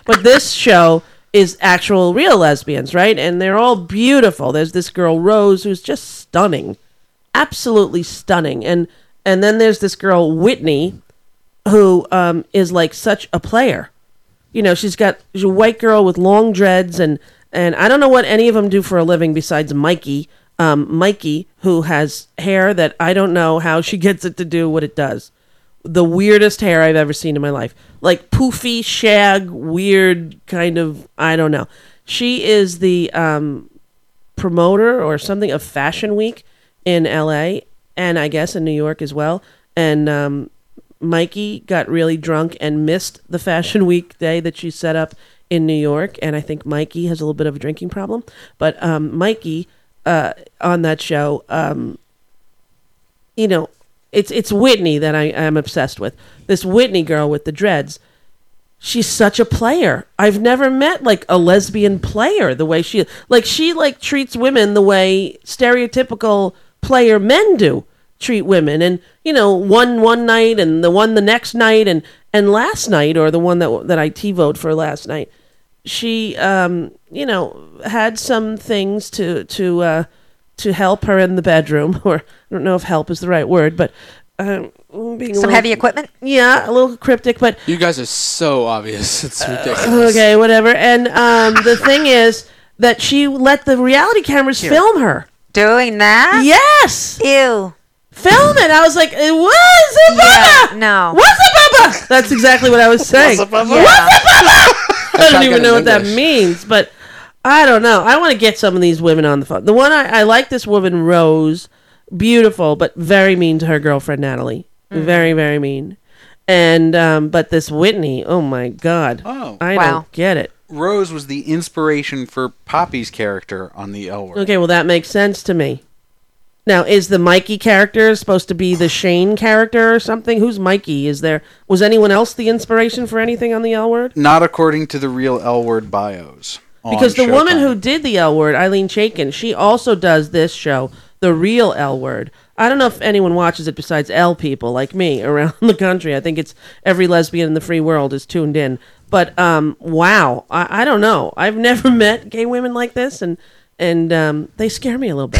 But this show is actual real lesbians, right? And they're all beautiful. There's this girl Rose who's just stunning, absolutely stunning, and then there's this girl Whitney, who is like such a player. You know, she's a white girl with long dreads, and I don't know what any of them do for a living besides Mikey. Mikey, who has hair that I don't know how she gets it to do what it does. The weirdest hair I've ever seen in my life. Like poofy, shag, weird kind of, I don't know. She is the promoter or something of Fashion Week in LA, and I guess in New York as well. And Mikey got really drunk and missed the Fashion Week day that she set up in New York. And I think Mikey has a little bit of a drinking problem. But Mikey, on that show, you know, it's Whitney that I am obsessed with. This Whitney girl with the dreads. She's such a player. I've never met like a lesbian player the way she treats women the way stereotypical player men treat women. And you know, one night and the next night and last night, or the one that I TiVoed for last night, she you know, had some things to help her in the bedroom, or I don't know if help is the right word, but some heavy equipment. Yeah, a little cryptic, but you guys are so obvious. It's ridiculous. Okay, whatever. And the thing is that she let the reality cameras film her doing that. Yes. Ew. Film it. I was like, what's it, Bubba? Yeah, no. What's it, Bubba? That's exactly what I was saying. What's it, Bubba? Yeah. What's it, Bubba? I don't even know what that means, but I don't know. I want to get some of these women on the phone. The one I like, this woman Rose, beautiful but very mean to her girlfriend Natalie. Very, very mean. And but this Whitney, oh my God, I don't get it. Rose was the inspiration for Poppy's character on the L Word. Okay, well that makes sense to me. Now, is the Mikey character supposed to be the Shane character or something? Who's Mikey? Was anyone else the inspiration for anything on the L Word? Not according to the real L Word bios. Because the woman who did the L Word, Eileen Chaikin, she also does this show, the real L Word. I don't know if anyone watches it besides L people like me around the country. I think it's every lesbian in the free world is tuned in. But wow, I don't know. I've never met gay women like this, and they scare me a little bit.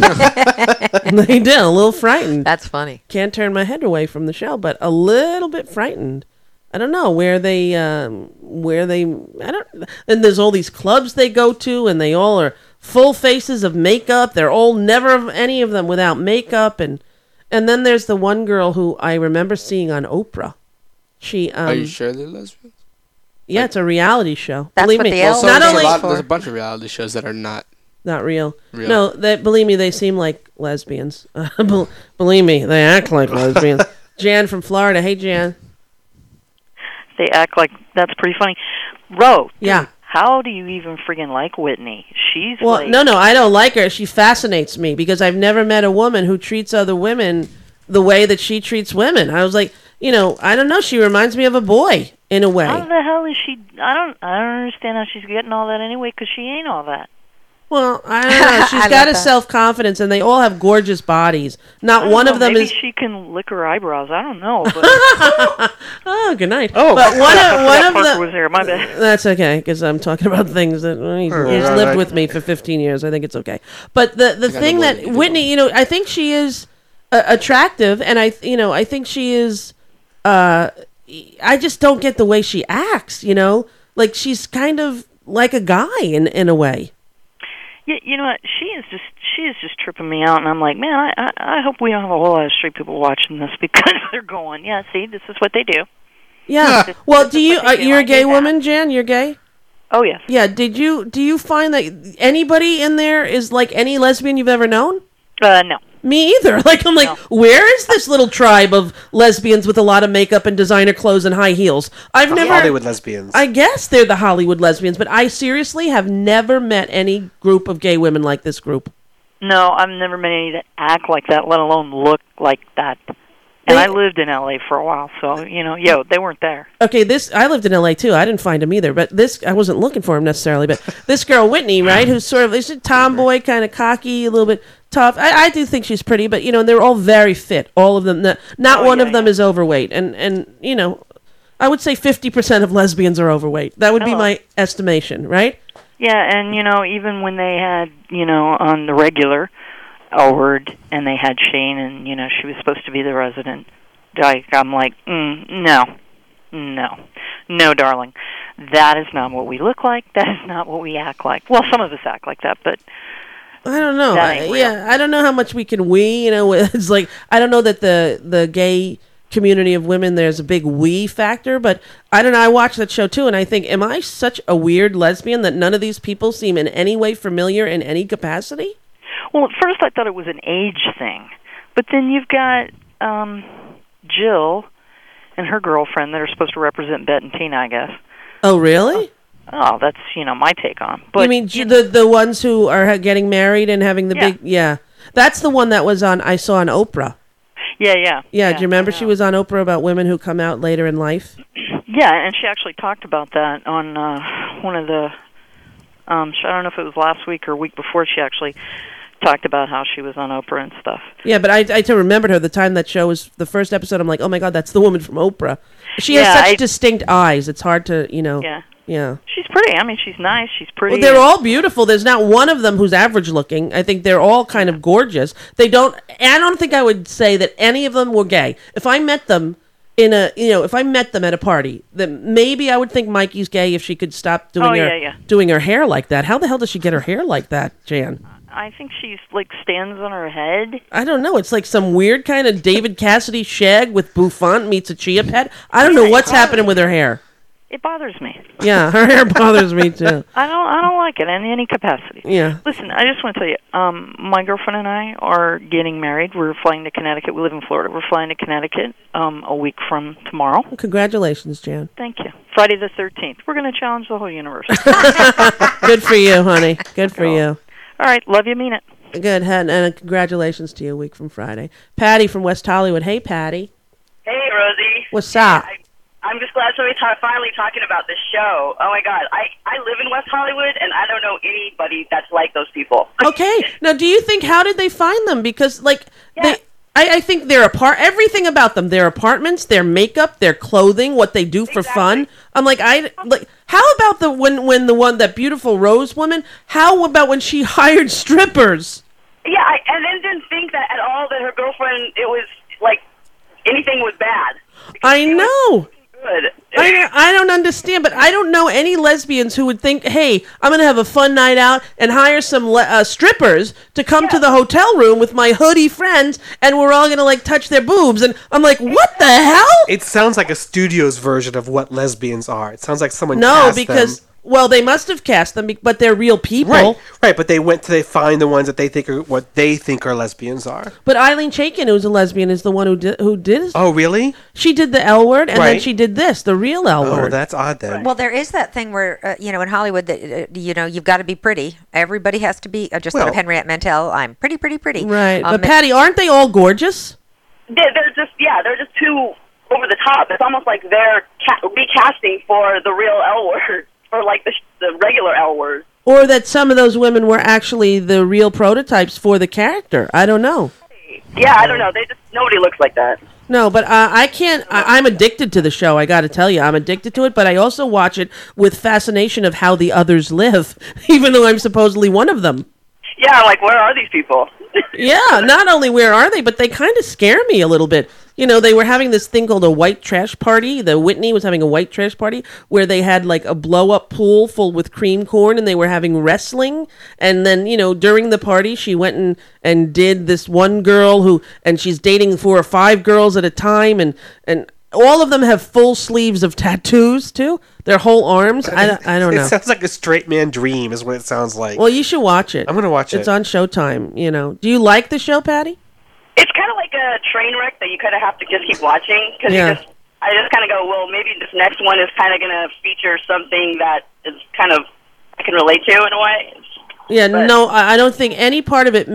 They do, a little frightened. That's funny. Can't turn my head away from the show, but a little bit frightened. I don't know where they, I don't, and there's all these clubs they go to, and they all are full faces of makeup. They're all never any of them without makeup, and then there's the one girl who I remember seeing on Oprah. She, are you sure they're lesbians? Yeah, it's a reality show. That's believe what me. the L Not only there's a bunch of reality shows that are not real. No, believe me, they seem like lesbians. Believe me, they act like lesbians. Jan from Florida. Hey, Jan. They act like, that's pretty funny. Ro, yeah. How do you even friggin' like Whitney? She's no, I don't like her. She fascinates me because I've never met a woman who treats other women the way that she treats women. I was like, you know, I don't know. She reminds me of a boy in a way. How the hell is she? I don't understand how she's getting all that anyway, because she ain't all that. Well, I don't know. She's got a self-confidence, and they all have gorgeous bodies. Not one of them maybe is... she can lick her eyebrows. I don't know. But... oh, good night. Oh, but one of Parker was there. My bad. That's okay, because I'm talking about things that he's lived with me for 15 years. I think it's okay. But the thing that Whitney, you know, I think she is attractive, and I think she is... I just don't get the way she acts, you know? Like, she's kind of like a guy in a way. Yeah, you know what? She is just tripping me out, and I'm like, man, I hope we don't have a whole lot of straight people watching this, because they're going, yeah, see, this is what they do. Yeah. Well, you're a gay woman, Jan? You're gay? Oh, yes. Yeah. Do you find that anybody in there is like any lesbian you've ever known? No. Me either. Like, I'm like, where is this little tribe of lesbians with a lot of makeup and designer clothes and high heels? I've never... Hollywood lesbians. I guess they're the Hollywood lesbians, but I seriously have never met any group of gay women like this group. No, I've never met any that act like that, let alone look like that. And I lived in L.A. for a while, so, you know, they weren't there. Okay, I lived in L.A. too. I didn't find him either, but I wasn't looking for him necessarily, but this girl, Whitney, right, who's sort of, is a tomboy, kind of cocky, a little bit tough. I do think she's pretty, but, you know, they're all very fit, all of them. Not one of them is overweight, and you know, I would say 50% of lesbians are overweight. That would be Oh. my estimation, right? Yeah, and even when they had, on the regular Elwood, and they had Shane, and she was supposed to be the resident. I'm like, no, darling, that is not what we look like. That is not what we act like. Well, some of us act like that, but I don't know. That ain't real. I don't know how much we can we. It's like I don't know that the gay community of women there's a big we factor, but I don't know. I watched that show too, and I think, am I such a weird lesbian that none of these people seem in any way familiar in any capacity? Well, at first I thought it was an age thing, but then you've got Jill and her girlfriend that are supposed to represent Bet and Tina, I guess. Oh, really? Oh, that's my take on. But you mean the ones who are getting married and having the big? Yeah, that's the one that was on. I saw on Oprah. Yeah. Yeah, do you remember I know. she was on Oprah about women who come out later in life? Yeah, and she actually talked about that on one of the. I don't know if it was last week or week before. She actually talked about how she was on Oprah and stuff. Yeah, but I remembered her the time that show was the first episode. I'm like, oh my god, that's the woman from Oprah. She has such distinct eyes. It's hard to, Yeah. She's pretty. I mean, she's nice. She's pretty. Well, they're all beautiful. There's not one of them who's average looking. I think they're all kind of gorgeous. I don't think I would say that any of them were gay. If I met them if I met them at a party, then maybe I would think Mikey's gay if she could stop doing her hair like that. How the hell does she get her hair like that, Jan? I think she's stands on her head. I don't know. It's like some weird kind of David Cassidy shag with Bouffant meets a chia pet. I don't know what's happening with her hair. It bothers me. Yeah, her hair bothers me too. I don't like it in any capacity. Yeah. Listen, I just want to tell you, my girlfriend and I are getting married. We're flying to Connecticut. We live in Florida. We're flying to Connecticut a week from tomorrow. Congratulations, Jan. Thank you. Friday the 13th. We're going to challenge the whole universe. Good for you, honey. Good for you. All right. Love you. Mean it. Good. And congratulations to you a week from Friday. Patty from West Hollywood. Hey, Patty. Hey, Rosie. What's up? I'm just glad somebody's finally talking about this show. Oh, my God. I live in West Hollywood, and I don't know anybody that's like those people. Okay. Now, do you think, how did they find them? Because, Yeah. I think they're everything about them, their apartments, their makeup, their clothing, what they do for fun. I'm like, how about that beautiful Rose woman? How about when she hired strippers? Yeah, and then didn't think that at all that her girlfriend, it was, anything was bad. I know. Good. I don't understand, but I don't know any lesbians who would think, hey, I'm going to have a fun night out and hire some strippers to come to the hotel room with my hoodie friends, and we're all going to, touch their boobs. And I'm like, what the hell? It sounds like a studio's version of what lesbians are. It sounds like someone No, cast because... them. Well, they must have cast them, but they're real people. Right, but they find the ones that they think are lesbians are. But Eileen Chaikin, who's a lesbian, is the one who did. Oh, really? She did the L word, and then she did this, the real L Oh, word. that's odd then. Well, there is that thing where, in Hollywood, that you've got to be pretty. Everybody has to be. Just like Henriette Mantel, I'm pretty, pretty, pretty. Right. But Patty, aren't they all gorgeous? They're just too over the top. It's almost like they're recasting for the real L word, or the regular L word. Or that some of those women were actually the real prototypes for the character. I don't know. Yeah, I don't know. Nobody looks like that. No, but I can't. I'm addicted to the show. I got to tell you, I'm addicted to it. But I also watch it with fascination of how the others live, even though I'm supposedly one of them. Yeah, where are these people? Yeah, not only where are they, but they kind of scare me a little bit. They were having this thing called a white trash party. The Whitney was having a white trash party where they had a blow-up pool full with cream corn, and they were having wrestling. And then, during the party, she went and did this one girl and she's dating 4 or 5 girls at a time, and all of them have full sleeves of tattoos, too. Their whole arms. I don't know. It sounds like a straight man dream is what it sounds like. Well, you should watch it. I'm going to watch it. It's on Showtime, Do you like the show, Patty? It's kind of like a train wreck that you kind of have to just keep watching, because I just kind of go, well, maybe this next one is kind of going to feature something that is kind of I can relate to in a way. Yeah, no, I don't think any part of it.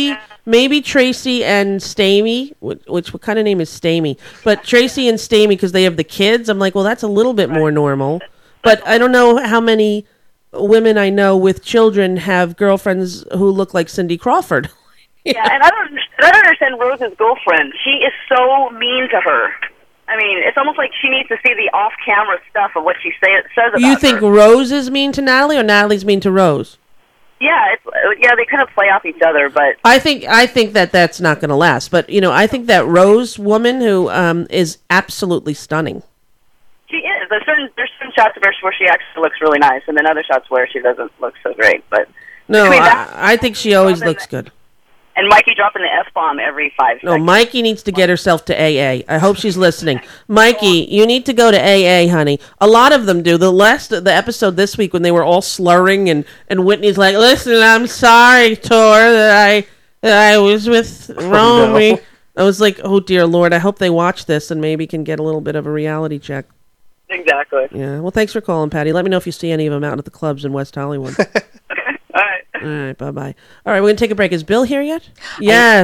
Maybe Tracy and Stamey, what kind of name is Stamey? But Tracy and Stamey, because they have the kids. I'm like, well, that's a little bit more normal. But I don't know how many women I know with children have girlfriends who look like Cindy Crawford. Yeah, and I don't understand Rose's girlfriend. She is so mean to her. I mean, it's almost like she needs to see the off-camera stuff of what she says about You think her. Rose is mean to Natalie, or Natalie's mean to Rose? Yeah, they kind of play off each other, but I think that's not going to last. But I think that Rose woman who is absolutely stunning. she is. There's certain shots of her where she actually looks really nice, and then other shots where she doesn't look so great. But No, between that I think she always looks good. and Mikey dropping the F-bomb every 5 No, seconds. Mikey needs to get herself to AA. I hope she's listening. Mikey, you need to go to AA, honey. A lot of them do. The episode this week when they were all slurring and Whitney's like, "Listen, I'm sorry, Tor, that I was with Romy." no. I was like, "Oh dear Lord, I hope they watch this and maybe can get a little bit of a reality check." Exactly. Yeah. Well, thanks for calling, Patty. Let me know if you see any of them out at the clubs in West Hollywood. Okay. All right. All right. Bye-bye. All right, we're going to take a break. Is Bill here yet? Yeah.